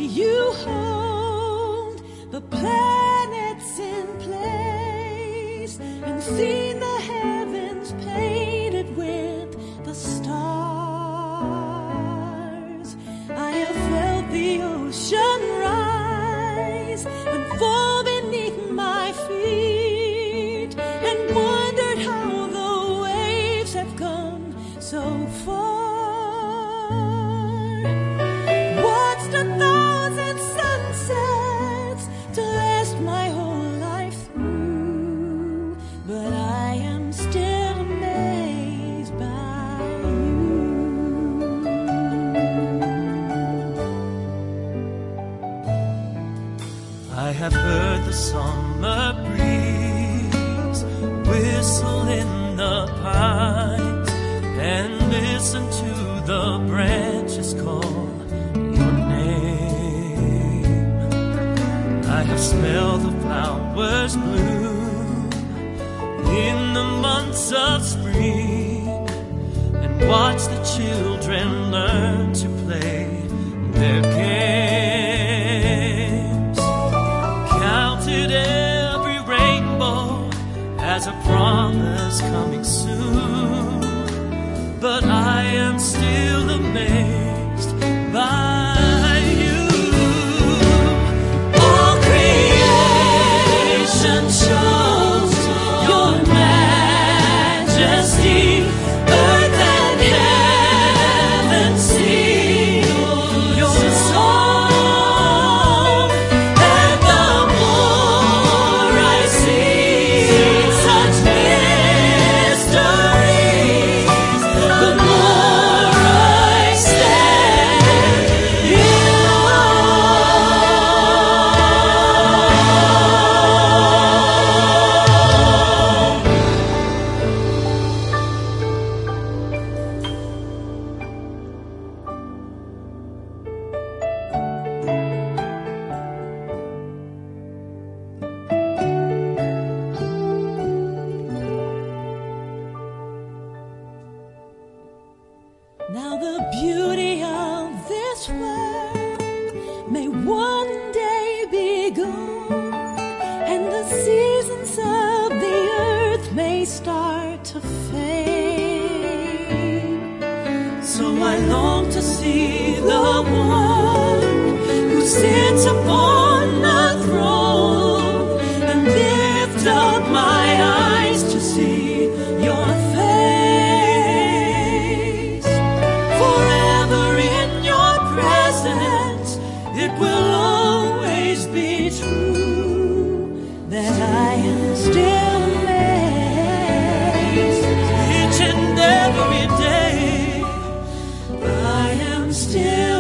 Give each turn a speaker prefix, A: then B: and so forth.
A: you hold the planets in place and seen the heavens painted with the stars. I have felt the ocean rise and fall beneath my feet and wondered how the waves have come so far. Watched 1,000 sunsets to last my whole life through, but I am still amazed by you.
B: I have heard the summer breeze whistle in the pines and listen to the branches call your name. I have smelled the flowers bloom in the months of spring and watched the children learn to play their games. Counted every rainbow as a promise coming soon, but I am still amazed by you. All creation shows your majesty. Earth and heaven sing your song. And the more I see such mysteries, the more I stand in now the beauty of this world may one day be gone, and the seasons of the earth may start to fade. So I long to see the one who sits upon the throne and lift up my eyes to see your face. Forever in your presence, it will always be true that I am still amazed. Each and every day, I am still